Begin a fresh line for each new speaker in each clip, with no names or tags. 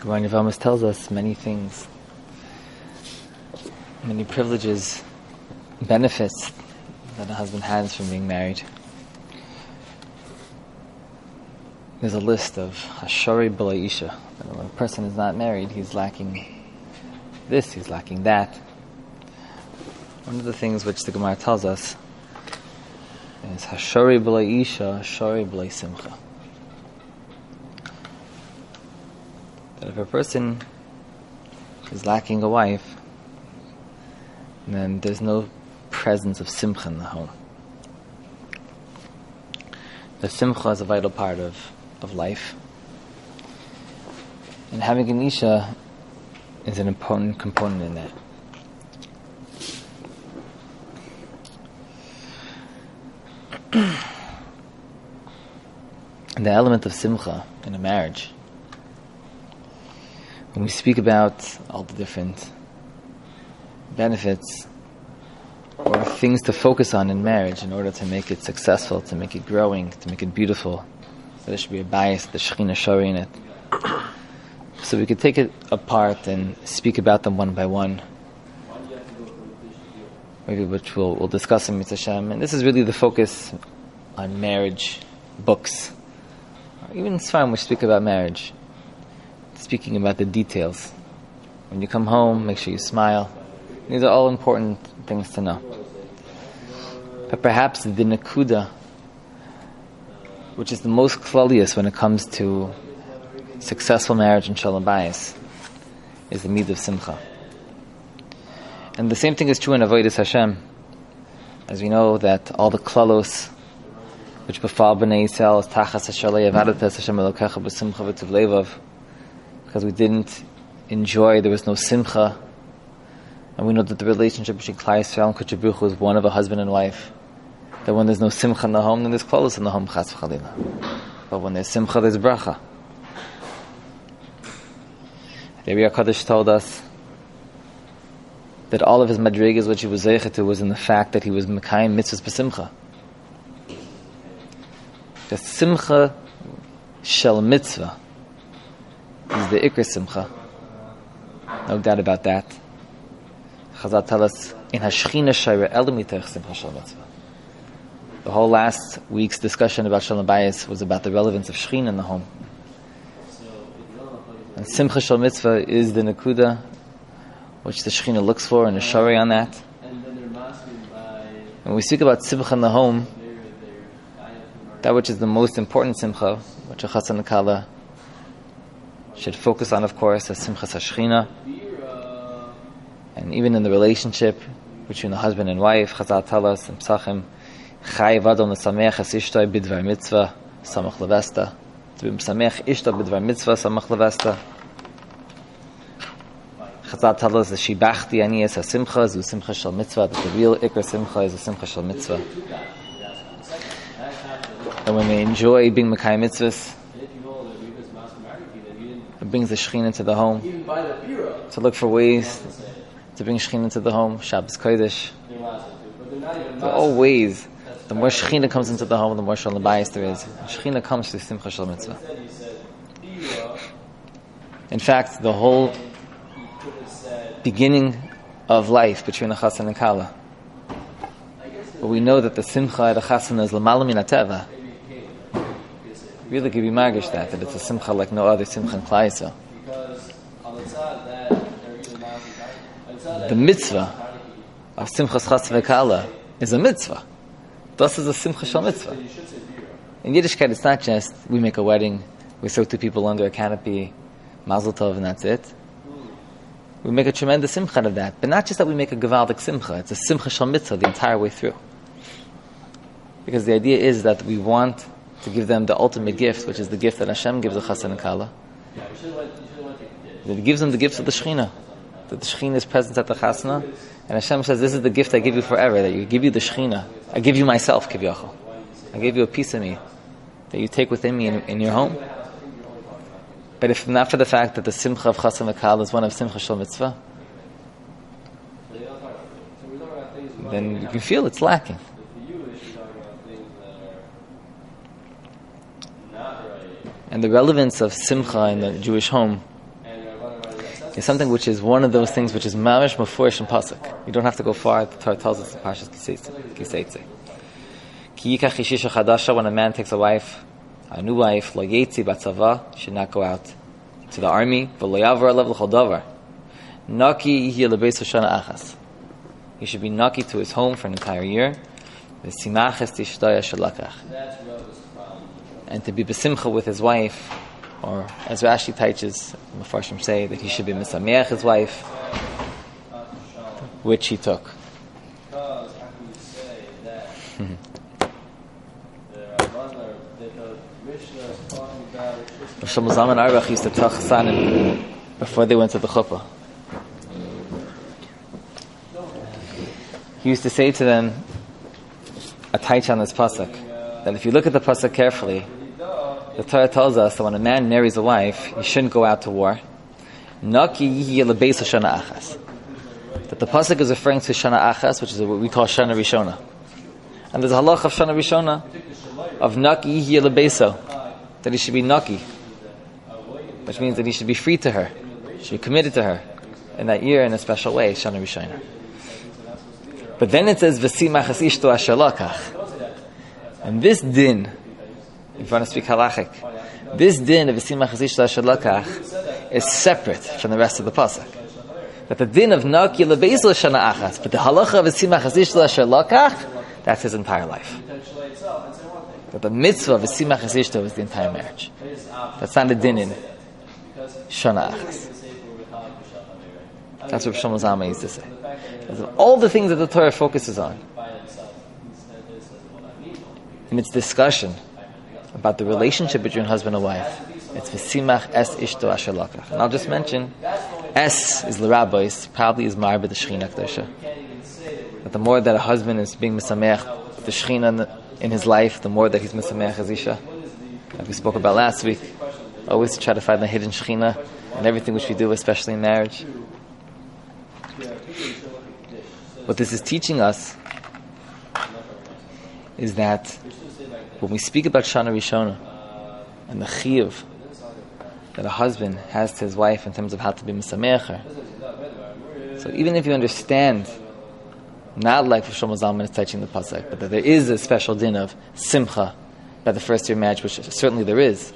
Gemara Yevamos tells us many things, many privileges, benefits that a husband has from being married. There's a list of hashari b'la isha. When a person is not married, he's lacking this, he's lacking that. One of the things which the Gemara tells us is hashari b'la isha, hashari b'la simcha. That if a person is lacking a wife, then there's no presence of simcha in the home. The simcha is a vital part of life. And having an isha is an important component in that. The element of simcha in a marriage, when we speak about all the different benefits or things to focus on in marriage in order to make it successful, to make it growing, to make it beautiful, so there should be a bias, the Shekhinah Shari in it. So we could take it apart and speak about them one by one, maybe which we'll discuss in Mitzvah Hashem. And this is really the focus on marriage books. Even Sfarim we speak about marriage, speaking about the details. When you come home, make sure you smile. These are all important things to know. But perhaps the nakuda, which is the most klaliest when it comes to successful marriage and shalom bayis, is the mid of simcha. And the same thing is true in avodas Hashem. As we know that all the klalos which befall b'nei Yisrael is tachas hashalei avadatas Hashem elokecha b'simcha v'tuv levav, because we didn't enjoy, there was no simcha. And we know that the relationship between Klal Yisrael and Kodesh Baruch Hu is one of a husband and wife. That when there's no simcha in the home, then there's klalos in the home, chas v'chalila. But when there's simcha, there's bracha. The Rebbe HaKadosh told us that all of his madrigas which he was zeicha to was in the fact that he was mekayim mitzvahs b'simcha. The simcha shel mitzvah is the ikr simcha. No doubt about that. Chazal tell us in hashchina shayra elamiteich simcha shel mitzvah. The whole last week's discussion about shalom bayis was about the relevance of shechina in the home. And simcha shel mitzvah is the nakuda which the shechina looks for and a shari on that. When we speak about simcha in the home, that which is the most important simcha, which a chassan and kala should focus on, of course, is simcha hashchina. And even in the relationship between the husband and wife, Chazal tell us in Psachim, Chai vadol nesamech es ishtoi bidvar mitzvah samach levesta. To be mesamech ishtoi bidvar mitzvah samach levesta. Chazal tell us that shibachti ani es hasimcha zu simcha shel mitzvah. That the real ikar simcha is a simcha shel mitzvah. And when we enjoy being mekayim mitzvahs, it brings the Shekhinah into the home. To look for ways to bring Shekhinah into the home, Shabbos Kodesh. There are all ways. The more Shekhinah comes into the home, the more shalom bayis there is. Shekhinah comes through simcha shel mitzvah. In fact, the whole beginning of life between a chassan and kala, but we know that the simcha at a chassan is l'malam min hateva. Really give you margish that it's a simcha like no other simcha in Klal Yisrael. The mitzvah of simchas chas v'kala is a mitzvah. This is a simcha shel mitzvah. In Yiddishkeit, it's not just we make a wedding, we throw two people under a canopy, mazel tov, and that's it. We make a tremendous simcha out of that. But not just that we make a gevaldik simcha, it's a simcha shel mitzvah the entire way through. Because the idea is that we want to give them the ultimate gift, which is the gift that Hashem gives a chassan and kala. That He gives them the gift of the Shekhinah. That the Shekhinah is present at the chasna, and Hashem says, "This is the gift I give you forever. That you give you the Shekhinah. I give you myself, Kivyachol. I give you a piece of me that you take within me in your home." But if not for the fact that the simcha of chassan and kala is one of simcha shel mitzvah, then you can feel it's lacking. And the relevance of simcha in the Jewish home is something which is one of those things which is mamish mafurish and pasuk. You don't have to go far. The Torah tells us in Parshas Kiseitze. Ki yikach ishisha chadasha, when a man takes a wife, a new wife, lo yetzi batzava, should not go out to the army, v'lo yavar alav l'chol davar. Naki yihi lebeis hoshana achas. He should be naki to his home for an entire year. V'simachas tishtaya shalakach. And to be besimcha with his wife, or as Rashi teaches, Mefarshim say that he should be misameach his wife, which he took. Shlomo Zalman Auerbach used to tell Chassanim before they went to the chuppah. He used to say to them a taich on this pasuk, that if you look at the pasuk carefully, the Torah tells us that when a man marries a wife, he shouldn't go out to war. Naki yihi lebeis Shana Achas. That the pasuk is referring to Shana Achas, which is what we call Shana Rishona. And there's a halach of Shana Rishona of Naki yihi lebeiso, that he should be Naki, which means that he should be free to her, should be committed to her in that year in a special way, Shana Rishona. But then it says V'simachas ishto asher lakach. And this din, if you want to speak halachic, this din of V'simachas ishto asher lakach is separate from the rest of the pasuk. That the din of Naki lebeis l'shana achas, but the halacha of V'simachas ishto asher lakach, that's his entire life. That the mitzvah of V'simachas ishto is the entire marriage. That's not the din in Shana Achas. That's what Shlomo Zalman used to say. All the things that the Torah focuses on in its discussion about the relationship between husband and wife, it's v'simach es ishto asher lakach. And I'll just mention, es is l'rabbis, probably is marba the Shechina Kedosha. That the more that a husband is being misameach the Shechina in his life, the more that he's misameach his isha. Like we spoke about last week, always try to find the hidden Shechina in everything which we do, especially in marriage. What this is teaching us is that when we speak about Shana Rishona and the chiyuv that a husband has to his wife in terms of how to be misameach her, so even if you understand, not like Shlomo Zalman is teaching the pasuk, but that there is a special din of simcha by the first year marriage, which certainly there is,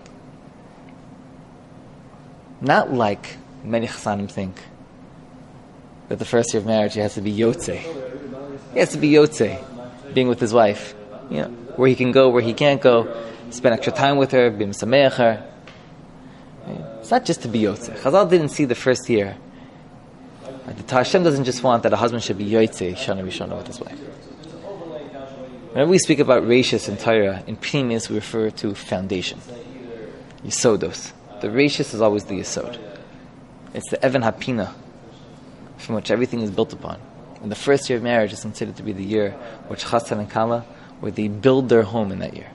not like many chassanim think that the first year of marriage he has to be yotze. He has to be yotze, being with his wife. You know, where he can go, where he can't go, spend extra time with her, be misameach her. It's not just to be yotze. Chazal didn't see the first year. The Hashem doesn't just want that a husband should be yotze, Shana Rishona, with his wife. Whenever we speak about reishis in Torah, in Pnimis we refer to foundation. Yisodos. The reishis is always the yisod. It's the Even HaPina, from which everything is built upon. And the first year of marriage is considered to be the year which Chassan and Kala, where they build their home in that year.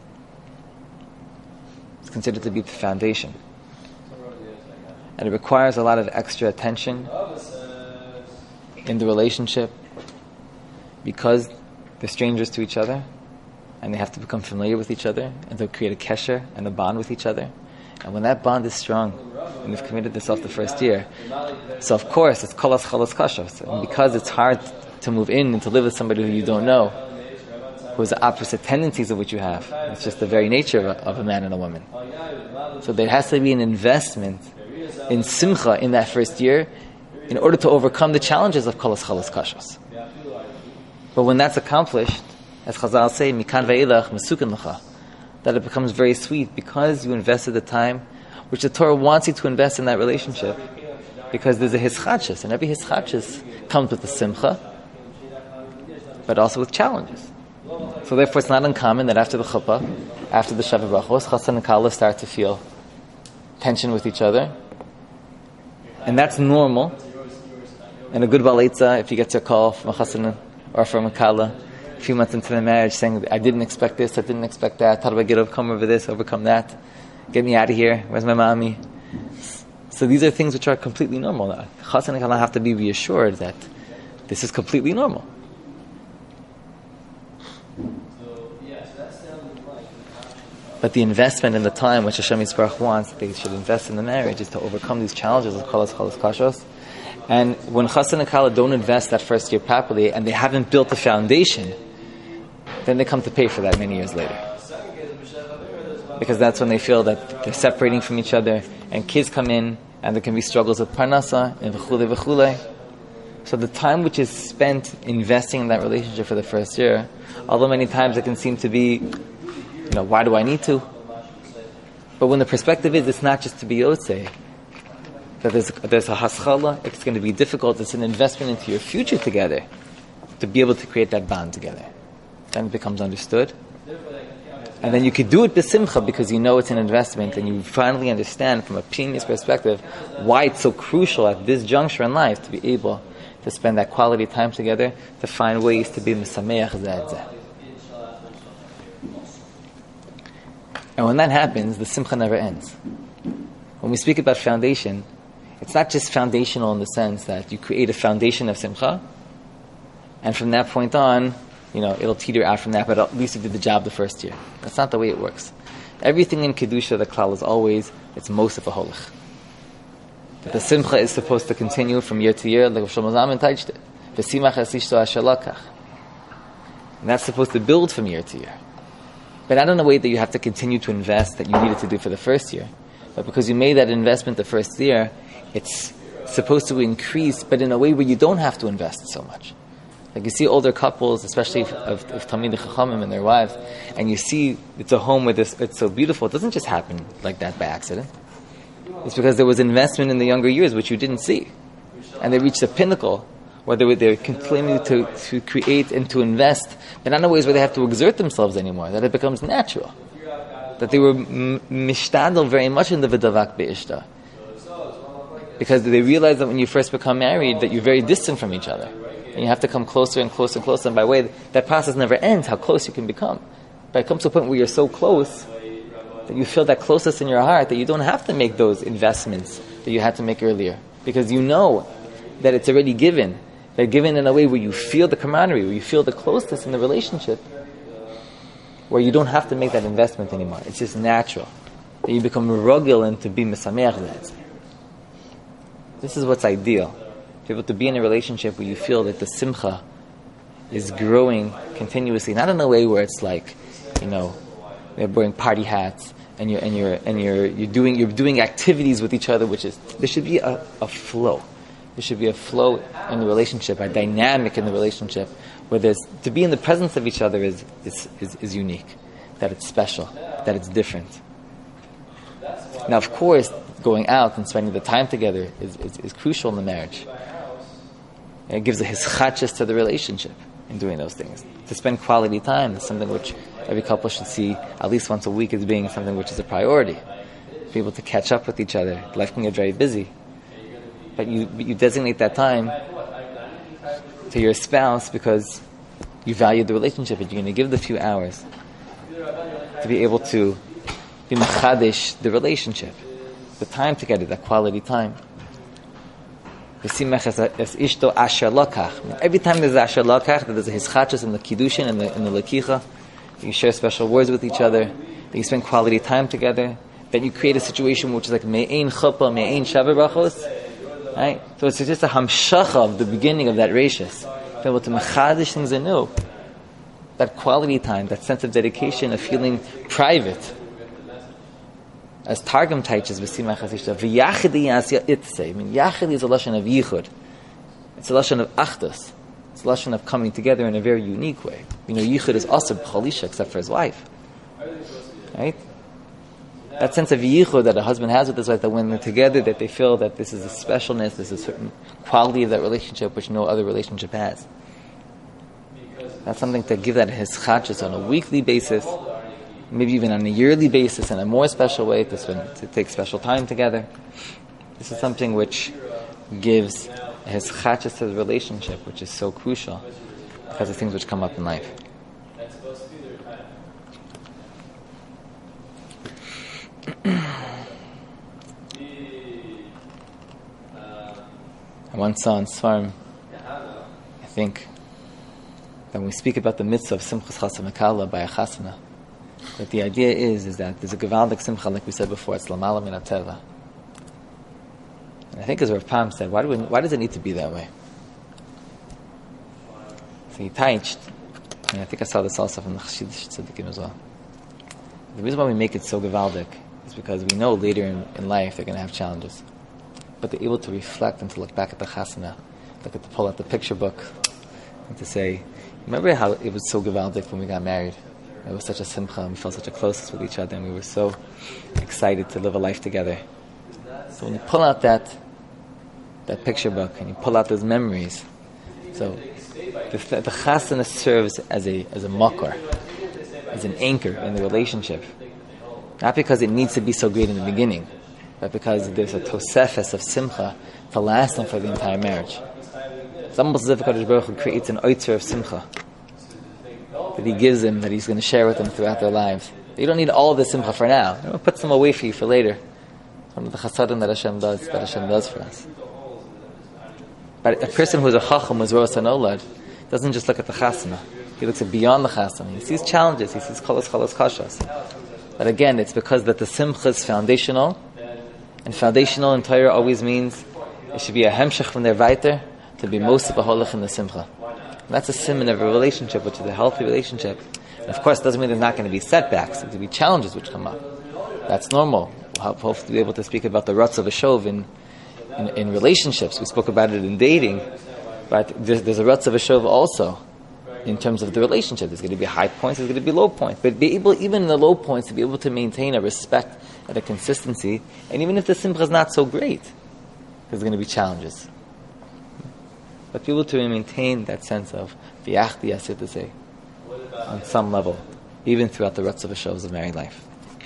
It's considered to be the foundation. And it requires a lot of extra attention in the relationship because they're strangers to each other and they have to become familiar with each other and to create a kesher and a bond with each other. And when that bond is strong and they've committed themselves the first year, so of course it's kolas chalas kashos. And because it's hard to move in and to live with somebody who you don't know, who has the opposite tendencies of which you have, it's just the very nature of a man and a woman. So there has to be an investment in simcha in that first year in order to overcome the challenges of kolas chalas kashos. But when that's accomplished, as Chazal say, mikan ve'ilach mesukin l'cha, that it becomes very sweet because you invested the time which the Torah wants you to invest in that relationship, because there's a hischachis, and every hischachis comes with a simcha, but also with challenges. So therefore it's not uncommon that after the chuppah, after the Shavah Brachos, Chassan and Kala start to feel tension with each other, and that's normal. And a good balitza, if he gets a call from a Chassan or from a Kala a few months into the marriage saying, I didn't expect this, I didn't expect that, how do I overcome over this, overcome that, get me out of here, where's my mommy? So these are things which are completely normal. Chassan and Kala have to be reassured that this is completely normal. But the investment and the time which Hashem Yisparach wants that they should invest in the marriage is to overcome these challenges of Kolas Kashos. And when Chassan and Kala don't invest that first year properly and they haven't built the foundation, then they come to pay for that many years later. Because that's when they feel that they're separating from each other and kids come in and there can be struggles with parnasa and v'chule v'chule. So the time which is spent investing in that relationship for the first year, although many times it can seem to be, why do I need to? But when the perspective is, it's not just to be yotze, that there's a haschala, it's going to be difficult, it's an investment into your future together, to be able to create that bond together. Then it becomes understood. And then you could do it b'simcha because you know it's an investment and you finally understand from a pnimius perspective why it's so crucial at this juncture in life to be able to spend that quality time together, to find ways to be misameach zeh zeh. And when that happens, the simcha never ends. When we speak about foundation, it's not just foundational in the sense that you create a foundation of simcha, and from that point on, it'll teeter out from that, but at least you did the job the first year. That's not the way it works. Everything in Kedusha, the klal is always, it's most of a holich. That the simcha is supposed to continue from year to year, like Shlomo Zalman touched it. V'simach asishto ashalakach. And that's supposed to build from year to year. But not in a way that you have to continue to invest that you needed to do for the first year. But because you made that investment the first year, it's supposed to increase, but in a way where you don't have to invest so much. Like you see older couples, especially of Talmidei Chachamim and their wives, and you see it's a home where it's so beautiful. It doesn't just happen like that by accident. It's because there was investment in the younger years which you didn't see. And they reached a pinnacle where they're continuing to create and to invest, but not in ways where they have to exert themselves anymore, that it becomes natural. That they were mishtadel very much in the V'davak Be'ishta. Because they realize that when you first become married, that you're very distant from each other. And you have to come closer and closer and closer, and by the way, that process never ends, how close you can become. But it comes to a point where you're so close that you feel that closeness in your heart that you don't have to make those investments that you had to make earlier. Because you know that it's already given. They're given in a way where you feel the camaraderie, where you feel the closeness in the relationship, where you don't have to make that investment anymore. It's just natural. That you become rogil and to be misameach zeh. This is what's ideal. To be able to be in a relationship where you feel that the simcha is growing continuously, not in a way where it's like, they're wearing party hats and you're doing activities with each other, there should be a flow. There should be a flow in the relationship, a dynamic in the relationship, where to be in the presence of each other is unique, that it's special, that it's different. Now, of course, going out and spending the time together is crucial in the marriage. And it gives a hischachas to the relationship in doing those things. To spend quality time is something which every couple should see at least once a week as being something which is a priority. Be able to catch up with each other. Life can get very busy. But you designate that time to your spouse because you value the relationship and you're going to give the few hours to be able to be machadish the relationship, the time together, that quality time. Every time there's a asher lakach, there's a hischachas in the kiddushin and the lakicha, you share special words with each other, that you spend quality time together, then you create a situation which is like me'ein chuppah, me'ein shaver brachos, right? So it's just a hamshacha of the beginning of that rashis, be able to mechadish things anew. That quality time, that sense of dedication, of feeling private. As Targum teaches, v'simach hasishta, v'yachidi yasya itzei. I mean, yachidi is a lashon of yichud. It's a lashon of achdus. It's a lashon of coming together in a very unique way. Yichud is also b'chalisha, except for his wife. Right? That sense of yichud that a husband has with his wife, that when they're together, that they feel that this is a specialness, there's a certain quality of that relationship which no other relationship has. That's something to give that his chachas on a weekly basis, maybe even on a yearly basis in a more special way, to take special time together. This is something which gives his chachas to the relationship, which is so crucial because of things which come up in life. I once saw in Svarim, I think, that when we speak about the mitzvah of Simchas Chasam Akala by a chasana, But the idea is that there's a Gevaldik Simcha, like we said before, it's Lamala Min HaTeva. And I think as Rav Pam said, why does it need to be that way? So he touched, and I think I saw this also from the Chassidish Tzaddikim as well. The reason why we make it so Gevaldik is because we know later in life they're going to have challenges. But they're able to reflect and to look back at the chasana, to pull out the picture book, and to say, remember how it was so Gevaldik when we got married? It was such a simcha, and we felt such a closeness with each other, and we were so excited to live a life together. So when you pull out that picture book, and you pull out those memories, so the chasana serves as a makor, as an anchor in the relationship. Not because it needs to be so great in the beginning, but because there's a tosefes of simcha to last them for the entire marriage. It's almost as if HaKadosh Baruch Hu creates an oitzer of simcha that he gives them, that he's going to share with them throughout their lives. You don't need all of the simcha for now. He puts them away for you for later. It's one of the chasadim that Hashem does for us. But a person who is a chacham, who is rosh hanolad, doesn't just look at the chasana. He looks at beyond the chasana. He sees challenges. He sees kolos kashas. But again, it's because that the simcha is foundational, and foundational in Torah always means it should be a hemshech from their weiter to be most beholach in the simcha. And that's a simon of a relationship, which is a healthy relationship. And of course, it doesn't mean there's not going to be setbacks. There's going to be challenges which come up. That's normal. We'll hopefully be able to speak about the ruts of a shov in relationships. We spoke about it in dating. But there's a ruts of a shov also in terms of the relationship. There's going to be high points, there's going to be low points. But be able, even in the low points, to be able to maintain a respect and a consistency. And even if the simcha is not so great, there's going to be challenges. But be able to maintain that sense of v'yachdi yasid to say on some level, even throughout the ruts of a shovs of married life.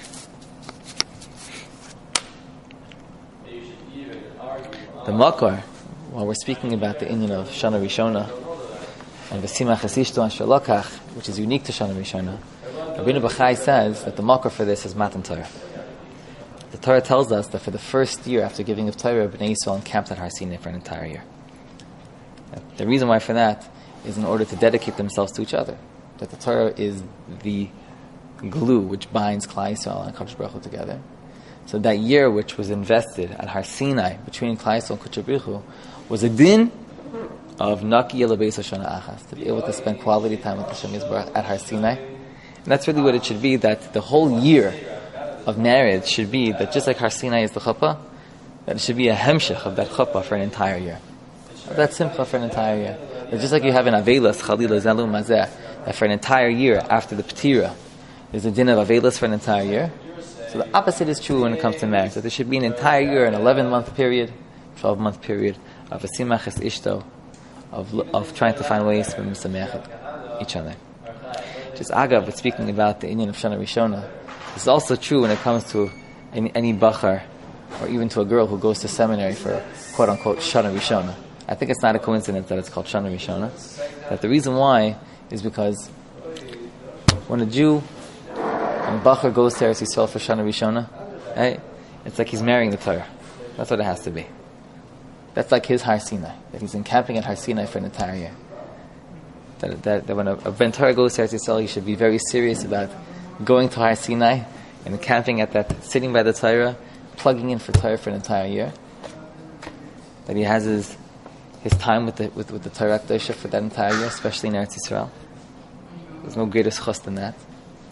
The makor, while we're speaking about the inyan of Shana Rishona and V'simach Esishto and Shalokach, which is unique to Shana Rishona, Rabbeinu Bachai says that the makor for this is Matan Torah. The Torah tells us that for the first year after giving of Torah, Bnei Yisrael encamped at Har Sinai for an entire year. The reason why for that is in order to dedicate themselves to each other. That the Torah is the glue which binds Klal Yisrael and Kadosh Baruch Hu together. So that year which was invested at Har Sinai between Klal Yisrael and Kadosh Baruch Hu was a din of Naki Yelabeis Hoshana Achas, to be able to spend quality time with Hashem Yisbarach at Har Sinai. And that's really what it should be, that the whole year of marriage should be that just like Har Sinai is the chuppah, that it should be a hemshech of that chuppah for an entire year. That's simcha for an entire year. But just like you have in Avelas, Chalila, Zelu, Mazeh, that for an entire year after the Petira, there's a din of Avelas for an entire year. So the opposite is true when it comes to marriage. That there should be an entire year, an 11-month period, 12-month period of V'simach es ishto, of trying to find ways to misamech each other. Just agav, but speaking about the inyan of Shana Rishona, this is also true when it comes to any bachar, or even to a girl who goes to seminary for quote-unquote Shana Rishona. I think it's not a coincidence that it's called Shana Rishona. That the reason why is because when a Jew, when a Bachar goes to Eretz Yisrael for Shana Rishona, right, it's like he's marrying the Torah. That's what it has to be. That's like his Har Sinai, that he's encamping at Har Sinai for an entire year. That when a Ben Torah goes to Eretz Yisrael, he should be very serious about going to Har Sinai and encamping at that, sitting by the Torah, plugging in for Torah for an entire year. That he has his time with the Torah Kedusha for that entire year, especially in Eretz Yisrael. There's no greater schus than that.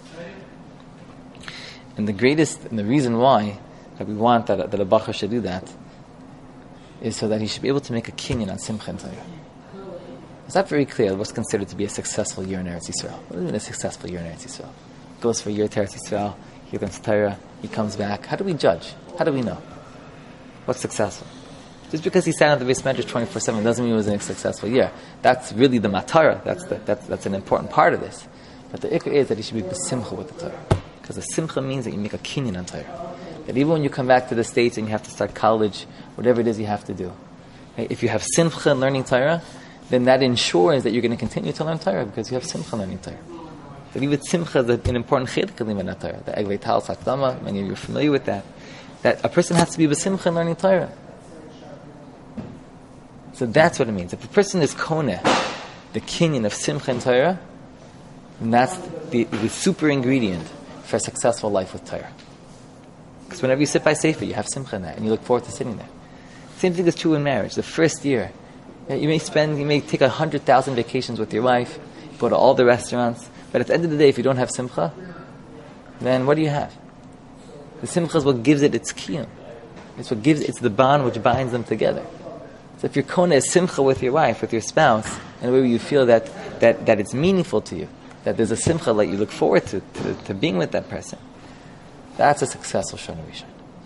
And the reason why that we want that a Bachar should do that is so that he should be able to make a kinyan on Simcha and Torah. It's not very clear what's considered to be a successful year in Eretz Yisrael. What does it mean a successful year in Eretz Yisrael? Goes for a year to Eretz Yisrael, he learns Torah, he comes back. How do we judge? How do we know what's successful? Just because he sat on the base measure 24/7 doesn't mean it was a successful year. That's really the matara. That's an important part of this. But the ikr is that he should be besimcha with the Torah, because the simcha means that you make a kinyan on Torah. That even when you come back to the States and you have to start college, whatever it is you have to do, right? If you have simcha in learning Torah, then that ensures that you're going to continue to learn Torah because you have simcha learning Torah. That even simcha is an important chedek in learning Torah. The eglei tal sakdama, many of you are familiar with that. That a person has to be besimcha in learning Torah. So that's what it means. If a person is koneh, the kinyan of simcha and Torah, then that's the super ingredient for a successful life with Torah. Because whenever you sit by Sefer, you have simcha in that, and you look forward to sitting there. Same thing is true in marriage. The first year, you may take 100,000 vacations with your wife, you go to all the restaurants, but at the end of the day, if you don't have simcha, then what do you have? The simcha is what gives it its kiyum. It's the bond which binds them together. So if you're kona is simcha with your wife, with your spouse, and where you feel that it's meaningful to you, that there's a simcha that you look forward to being with that person, that's a successful Shana Rishon.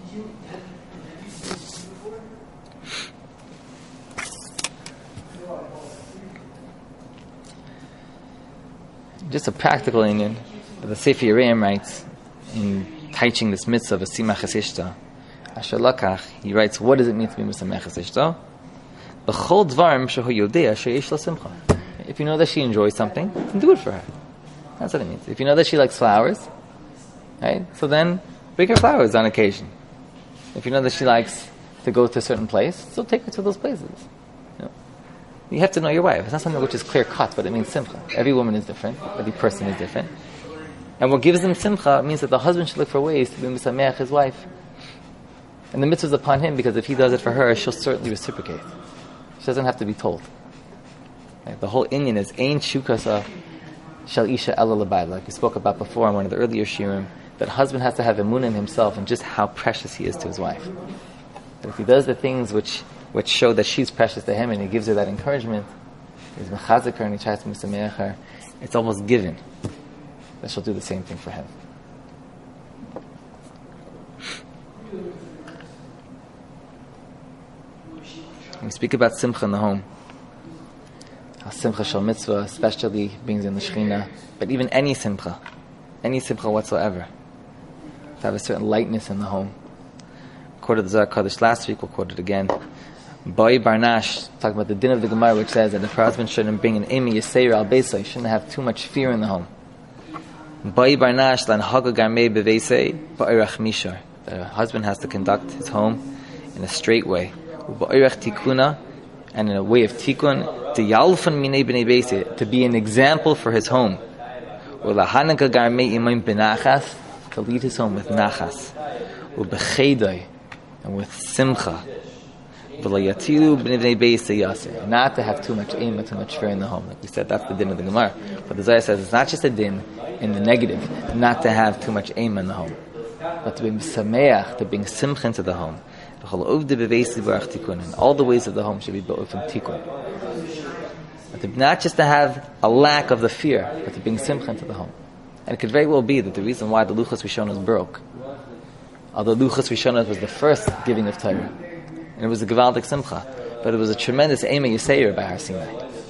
Just a practical Indian, the Sefer Yereim writes in teaching this mitzvah of a simachas ishta, Asher Lakach, he writes, what does it mean to be misamachas ishta? B'chol dvarim shehu yodea sheyesh la simcha. If you know that she enjoys something, then do it for her. That's what it means. If you know that she likes flowers, right? So then bring her flowers on occasion. If you know that she likes to go to a certain place, so take her to those places. You have to know your wife. It's not something which is clear cut, but it means simcha. Every woman is different. Every person is different. And what gives them simcha means that the husband should look for ways to be misameach his wife. And the mitzvah is upon him, because if he does it for her, she'll certainly reciprocate. She doesn't have to be told. Right? The whole Inyan is Ein Shukasa Shal Isha Ela L'Bayla, like we spoke about before in one of the earlier shiurim, that husband has to have emunah in himself and just how precious he is to his wife. But if he does the things which show that she's precious to him, and he gives her that encouragement, he's mechazik her and he tries to misameach her, it's almost given that she'll do the same thing for him. When we speak about simcha in the home, how simcha shel mitzvah especially brings in the Shekhinah, but even any simcha whatsoever, to have a certain lightness in the home. Quoted the Zohar Kodesh last week, we'll quote it again. Boi Barnash, talking about the din of the Gemara, which says that if her husband shouldn't bring an emi yaseir al beisa, he shouldn't have too much fear in the home. Boi Barnash lan haga garmei beveisei ba'irach mishar. The husband has to conduct his home in a straight way. Ba'irach tikuna, and in a way of tikkun, to yalfan minei b'nei beisi, to be an example for his home. Ulahanaka garmei imaim benachas, to lead his home with nachas. Ubechedai, and with simcha. Not to have too much aim, too much fear in the home. Like we said, that's the din of the Gemara. But the Zohar says it's not just a din in the negative, not to have too much aim in the home, but to be sameach, to bring simcha into the home. And all the ways of the home should be built from tikkun. But not just to have a lack of the fear, but to bring simcha into the home. And it could very well be that the reason why the Luchas Rishonos broke, although Luchas Rishonos was the first giving of Torah, and it was a Gevaldik Simcha, but it was a tremendous Ema Yisayir by Har Sinai.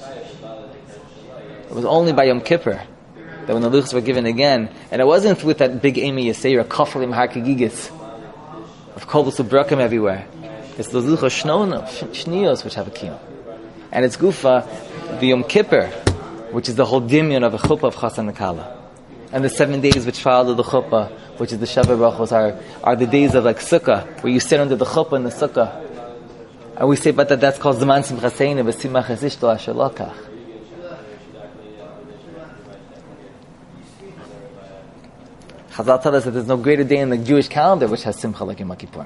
It was only by Yom Kippur that when the Luchas were given again, and it wasn't with that big Ema Yisayir, Kafalim Har Kegigis, of Kobus Ubrakim everywhere. It's those Luchas Shniyos which have a kiyum. And it's Gufa, the Yom Kippur, which is the whole dimyon of a chuppah of Chassan Nekala. And the 7 days which follow the chuppah, which is the Shabbat Brachos, are the days of like Sukkah, where you sit under the chuppah in the Sukkah. And we say, but that's called Zman Simchaseinu, V'simachas Ishto Asher Lakach. Chazal tell us that there's no greater day in the Jewish calendar which has Simcha like Yom Kippur.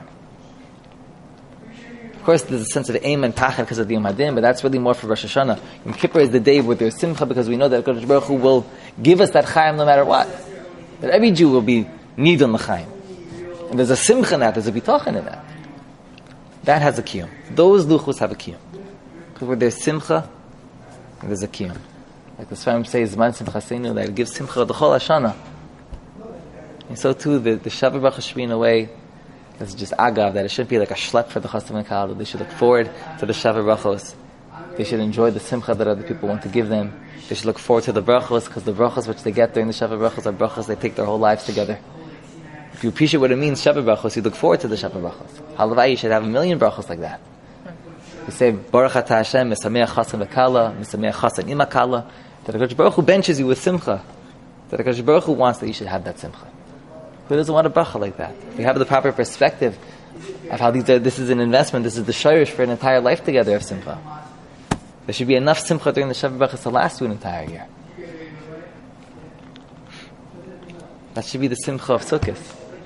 Of course, there's a sense of Eim and Pachad because of the Yom Hadin, but that's really more for Rosh Hashanah. Yom Kippur is the day where there's Simcha because we know that Kadosh Baruch Hu will give us that Chaim no matter what. That every Jew will be Nidon L'Chaim. And there's a Simcha in that, there's a Bitachon in that. That has a kiyum. Those luchos have a kiyum. Because where there's simcha, there's a kiyum. Like the Sfarim says, Zman Simchaseinu, that it gives simcha the whole Hashanah. And so too, the Shabbat Baruch should be in a way that's just agav, that it shouldn't be like a schlep for the Chastam and Kal. They should look forward to the Shabbat Brachos. They should enjoy the simcha that other people want to give them. They should look forward to the brachos, because the brachos which they get during the Shabbat Brachos are brachos they take their whole lives together. If you appreciate what it means, Shabbat Brachos, you look forward to the Shabbat Brachos. Halavai, you should have 1,000,000 brachos like that. You say, Baruch Atah Hashem, Mesameach Chasan V'Kala, Mesameach Chasan Imakala, that HaKadosh Baruch Hu benches you with simcha. That HaKadosh Baruch Hu wants that you should have that simcha. Who doesn't want a bracha like that? If you have the proper perspective of how this is an investment, this is the shayrish for an entire life together of simcha. There should be enough simcha during the Shabbat Brachos to last you an entire year. That should be the simcha of Sukkot.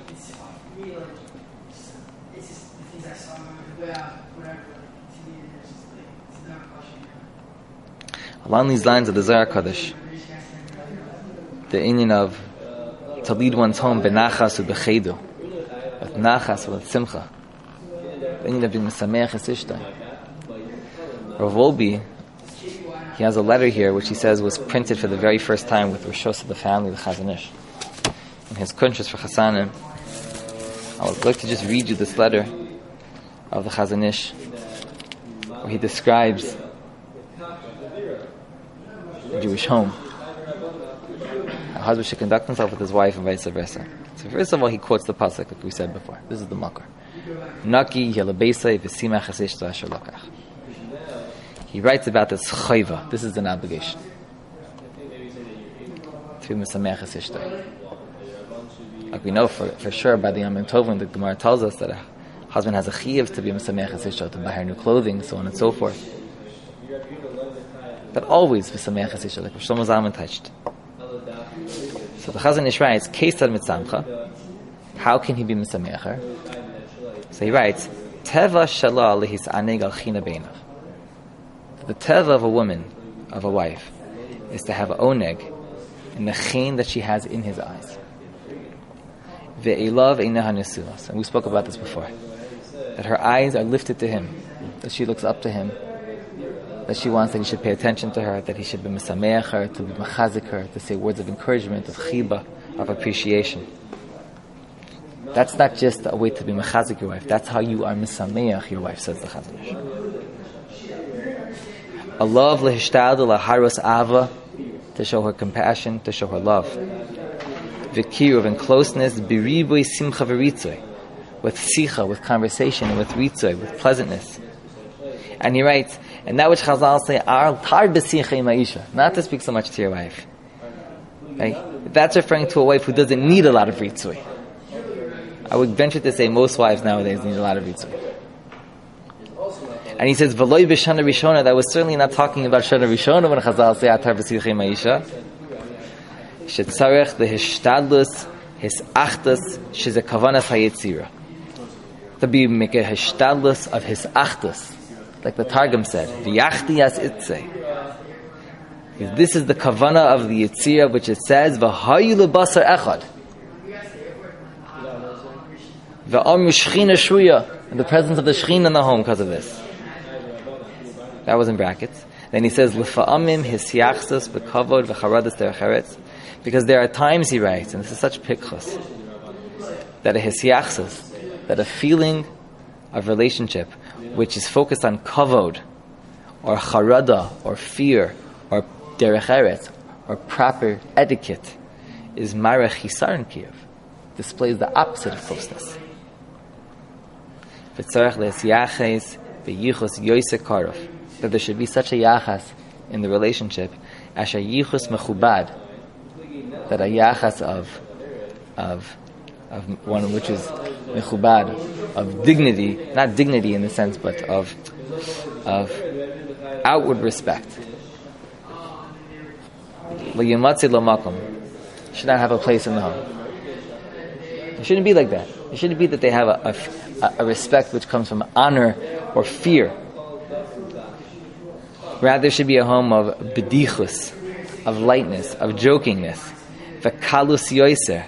Along these lines of the Zohar Kodesh, the inyan of to lead one's home benachas u'bechedu, with nachas, with simcha, the inyan of being mesameach es ishtay. Rav Wolbe, he has a letter here which he says was printed for the very first time with Rishos of the family, the Chazon Ish. In his kuntres for Chasanim, I would like to just read you this letter of the Chazon Ish, where he describes a Jewish home. A husband should conduct himself with his wife and vice versa. So first of all, he quotes the pasuk like we said before. This is the makar. Naki yelabeisai v'simach esishto asher lakach. He writes about this chayva. This is an obligation to be mesameach esishto. Like we know for sure by the Yom Tovim, the Gemara tells us that a husband has a chiyuv to be mesameach esishto, to buy her new clothing, so on and so forth. But always mesameach esishto, like Shlomo Zalman touched. So the Chazon Ish writes, Keisad mitzamcha, how can he be mesameacher? So he writes, Teva shala lehis aneg al china beinav. The teva of a woman, of a wife, is to have oneg in the chen that she has in his eyes. Ve'elav einaha nesuas. And we spoke about this before. That her eyes are lifted to him, that she looks up to him, that she wants that he should pay attention to her, that he should be mesameach her, to be mechazik her, to say words of encouragement, of chiba, of appreciation. That's not just a way to be mechazik your wife. That's how you are mesameach your wife, says the Chazon Ish. A love lehishtadel laharos ava, to show her compassion, to show her love. V'kiruv, and closeness, biribui simcha v'ritzoy, with sicha, with conversation, and with ritzoy, with pleasantness. And he writes, and that which Chazal say, tar b'sicha im ha'isha, not to speak so much to your wife. Right? That's referring to a wife who doesn't need a lot of ritzoy. I would venture to say most wives nowadays need a lot of ritzoy. And he says, V'loi b'shana rishona, that was certainly not talking about shana rishona when Chazal say, tar b'sicha im ha'isha. Shetzarech lehishtadlus, his achtas, she's a kavanas hayetzira. To be make a hishtadlus of his achtas. Like the Targum said, V'yachti as itzeh. This is the kavana of the Yitzira, which it says, V'hayu lebasar echad. V'amru shchina shruya, in the presence of the shchina in the home because of this. That was in brackets. Then he says, L'fa'amim hisyachsus b'kavod v'charadas derecheretz. Because there are times, he writes, and this is such pikchus, that a hisyachsus, that a feeling of relationship which is focused on kavod, or charada, or fear, or derech eretz, or proper etiquette, is marech hisaron kiyev, displays the opposite of closeness. V'tzarech le'esyaches v'yichus yoyse karov, that there should be such a yachas in the relationship, as a yichus mechubad, that a yachas of one which is mechubad, of dignity, not dignity in the sense, but of outward respect. L'yimatzi l'makom, should not have a place in the home. It shouldn't be like that. It shouldn't be that they have a respect which comes from honor or fear. Rather, it should be a home of bedichus, of lightness, of jokingness, v'kalus yoiser,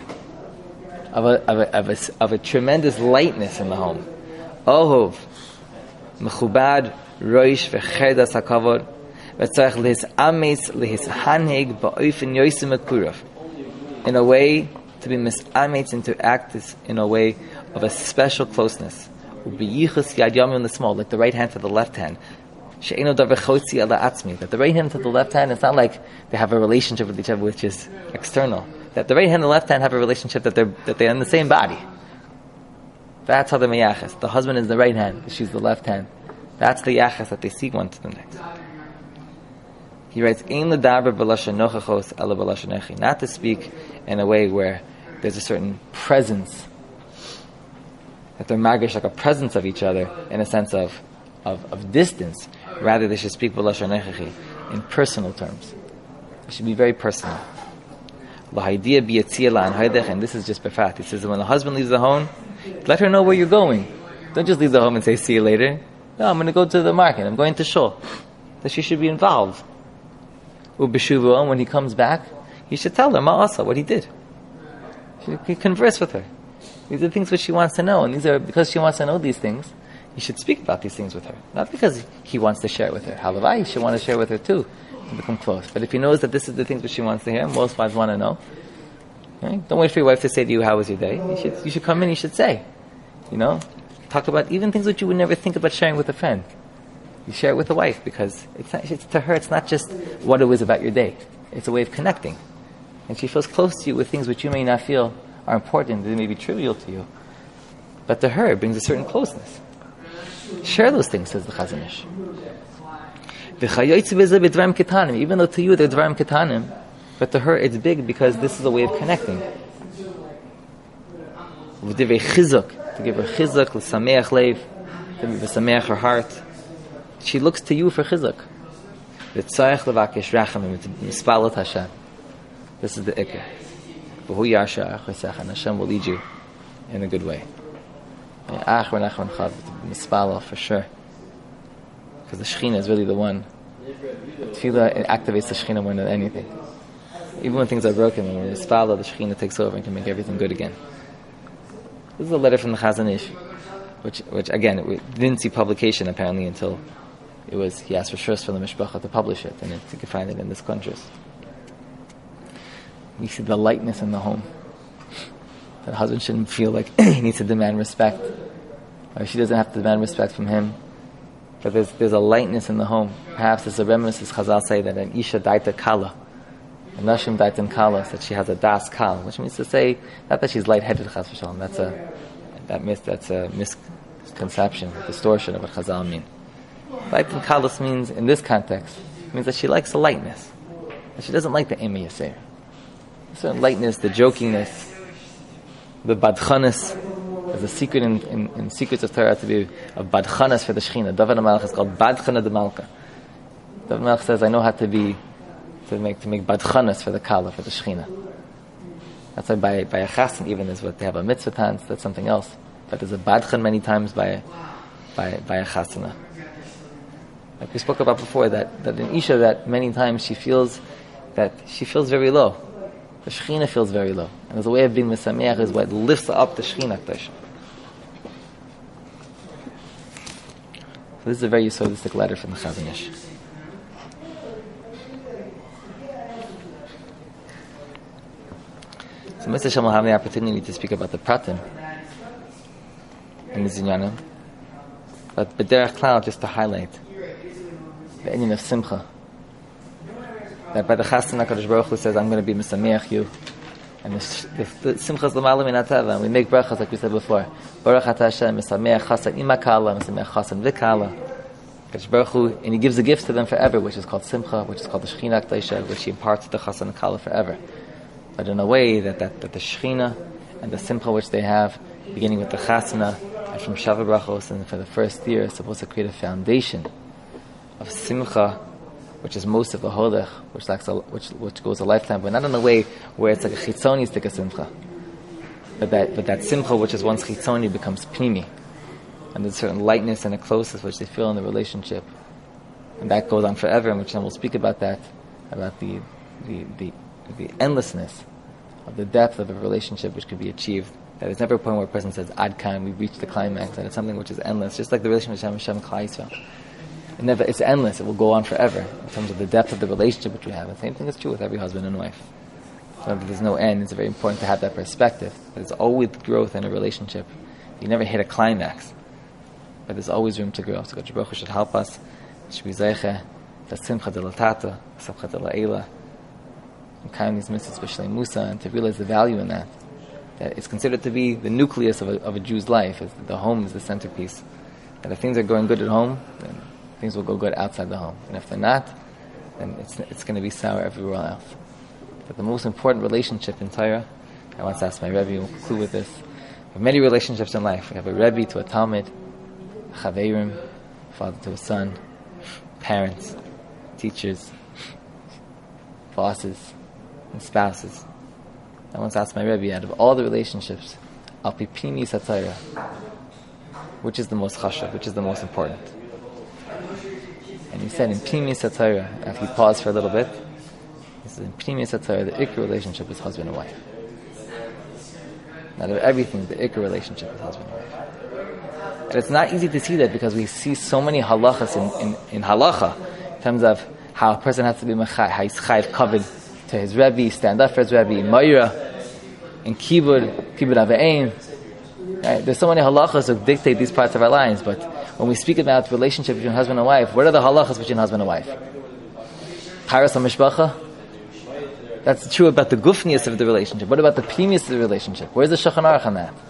of a tremendous lightness in the home. Ohov, mechubad, roish, v'cherdas hakavod, v'tzarech lehis ames, lehis hanheg, ba'ofen yoisim akurav. In a way, to be misametz and to act in a way of a special closeness. U'biyichus yad yamim in the small, like the right hand to the left hand. She'eno davar chotzi ala atzmi. That the right hand to the left hand, it's not like they have a relationship with each other which is external. That the right hand and the left hand have a relationship that they're in the same body. That's how they're meyaches. The husband is the right hand, she's the left hand. That's the yaches that they see one to the next. He writes, "Ein ledaber b'lashon nochachos ela b'lashon echi." Not to speak in a way where there's a certain presence, that they're magish, like a presence of each other in a sense of distance. Rather, they should speak b'lashon echi in personal terms. It should be very personal. And this is just perfect. He says, when the husband leaves the home, let her know where you're going. Don't just leave the home and say, see you later. No, I'm going to go to the market. I'm going to shul. That she should be involved. And when he comes back, he should tell her, ma'asa, what he did. He should converse with her. These are things which she wants to know. And these are, because she wants to know these things, he should speak about these things with her. Not because he wants to share it with her. Halavai, he should want to share with her too, to become close. But if he knows that this is the things which she wants to hear, most wives want to know. Right? Don't wait for your wife to say to you, how was your day? You should come in, you should say. Talk about even things that you would never think about sharing with a friend. You share it with a wife because it's to her, it's not just what it was about your day. It's a way of connecting. And she feels close to you with things which you may not feel are important, they may be trivial to you. But to her, it brings a certain closeness. Share those things, says the Chazon Ish. Even though to you they're dvarim ketanim, but to her it's big because this is a way of connecting. To give her chizuk, l'sameach leiv, to l'sameach her heart. She looks to you for chizuk. V'tzayach levakesh rachamim, to mispalat Hashem. This is the ikar. V'hu yashar achosech, and Hashem will lead you in a good way. Achron chav, mispala for sure. Because the Shekhinah is really the one. Tefillah, it activates the Shekhinah more than anything. Even when things are broken, when we mispala, the Shekhinah takes over and can make everything good again. This is a letter from the Chazon Ish, which again, we didn't see publication apparently until he asked for shus from the Mishpacha to publish it, and you can find it in this country. We see the lightness in the home. That husband shouldn't feel like he needs to demand respect, or she doesn't have to demand respect from him. But there's a lightness in the home. Perhaps there's a reminiscence, Chazal say, that an Isha daita kala, a Nashim daitan kala, that she has a das kal, which means to say, not that she's lightheaded, Chas v'shalom. That's a misconception, distortion of what Chazal mean. Daitan kalas means, in this context, means that she likes the lightness. That she doesn't like the Emi Yasir. A certain lightness, the jokingness, the badchanas. There's a secret in secrets of Torah to be of badchanas for the Shekhinah. David HaMelech is called badchana de Malka. David HaMelech says, I know how to make badchanas for the Kala, for the Shekhinah. That's why by a chasen even is what they have a mitzvah dance, that's something else. But there's a badchan many times by a chasana. Like we spoke about before, that in Isha, that many times she feels very low. The Shekhinah feels very low. And there's a way of being Mesameach is what lifts up the Shekhinah. So this is a very yesodistic letter from the Chazon Ish. So Mr. Shem will have the opportunity to speak about the pratim in the Zinyanim. But B'derech Klal, just to highlight the inyan of Simcha. That by the Chasana HaKadosh Baruch Hu says, I'm going to be Mesameach you. And the Simcha is l'malam min hatava. And we make brachas like we said before. Baruch atah Hashem, Mesameach chasan imakala, Mesameach chasan v'kala. HaKadosh Baruch Hu, and He gives the gifts to them forever, which is called Simcha, which is called the Shekhinah K'daisha, which He imparts to the chasan and kala forever. But in a way that the Shekhinah and the Simcha which they have, beginning with the Chasana, and from Shavah Brachos, and for the first year, is supposed to create a foundation of Simcha, which is most of the Hodech, which goes a lifetime, but not in a way where it's like a chitzoni stick of Simcha. But that Simcha, which is once chitzoni, becomes pnimi. And there's a certain lightness and a closeness which they feel in the relationship. And that goes on forever, and which then we'll speak about that, about the endlessness of the depth of a relationship which could be achieved. That it's never a point where a person says, Ad Kan, we've reached the climax, and it's something which is endless, just like the relationship with Hashem and Klal Yisrael. It's endless, it will go on forever, in terms of the depth of the relationship which we have. The same thing is true with every husband and wife. So there's no end, it's very important to have that perspective. There's always growth in a relationship. You never hit a climax, but there's always room to grow. So God Baruch Hu should help us. Should be zeiche, the simcha de la tata, simcha de la eila, and kind these mitzvahs, especially Musa, and to realize the value in that. That it's considered to be the nucleus of a Jew's life. The home is the centerpiece. That if things are going good at home, then things will go good outside the home. And if they're not, then it's going to be sour everywhere else. But the most important relationship in Torah, I once asked my Rebbe, we'll conclude with this. We have many relationships in life. We have a Rebbe to a Talmud, a Chaverim, father to a son, parents, teachers, bosses, and spouses. I once asked my Rebbe, out of all the relationships, Al Pi Pnimis HaTorah, which is the most chashuv, which is the most important? And he said in Pnimis HaTorah, after he paused for a little bit, he said in Pnimis HaTorah, the ikar relationship is husband and wife. Out of everything, the ikar relationship is husband and wife. And it's not easy to see that because we see so many halachas in halacha, in terms of how a person has to be mechai, how he's chayv covered to his Rebbe, stand up for his Rebbe, in Moira, in Kibud Avein. Right? There's so many halachas that dictate these parts of our lives, but when we speak about relationship between husband and wife, what are the halachas between husband and wife? Taras HaMishpacha? That's true about the gufnius of the relationship. What about the pnimius of the relationship? Where's the Shulchan Aruch on that?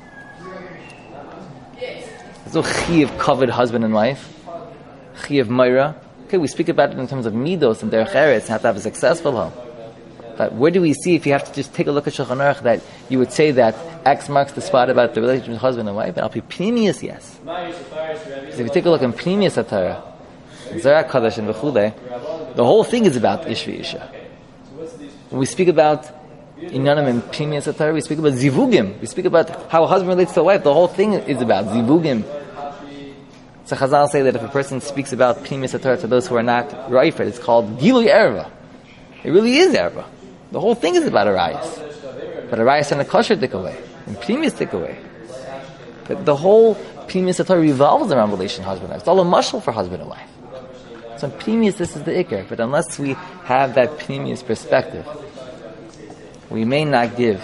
There's no chiv covered husband and wife. Chiv Moira. Okay, we speak about it in terms of midos and derech eretz and have to have a successful home. But where do we see, if you have to just take a look at Shulchan Aruch, that you would say that X marks the spot about the relationship between husband and wife? But Al Pi Pnimius, yes. Because if you take a look in Pnimius HaTorah, Zohar Kadosh and V'chulei, the whole thing is about Ish v'Isha. When we speak about Inyanim and Pnimius HaTorah, we speak about Zivugim. We speak about how a husband relates to a wife. The whole thing is about Zivugim. So Chazal say that if a person speaks about Pnimius HaTorah to those who are not Reifet, it's called Gilui Erva. It really is Erva. The whole thing is about Arayas. But Arayas and a kosher take away. And Pnimius take away. But the whole Pnimius HaTorah revolves around relation husband and wife. It's all a mashal for husband and wife. So in Pnimius, this is the ikar. But unless we have that Pnimius perspective, we may not give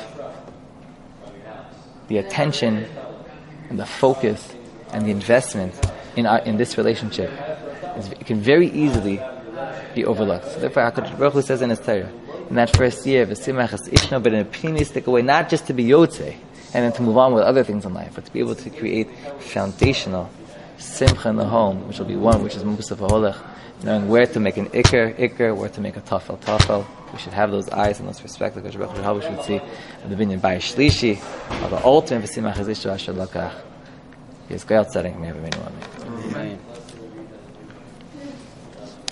the attention and the focus and the investment in this relationship. It can very easily be overlooked. So therefore, HaKadosh Baruch Hu says in His Torah, in that first year, v'simach es ishno, but in a pnimius away, not just to be yotze and then to move on with other things in life, but to be able to create foundational simcha in the home, which will be one, which is musaf ha'olech, knowing where to make an ikar, where to make a tafel. We should have those eyes and those perspectives. HaKadosh Baruch Hu, how we should see the binyan bayis shlishi, or the ultimate v'simach es ishno asher lakach. Yizgayal tzarek me'avimenu amen.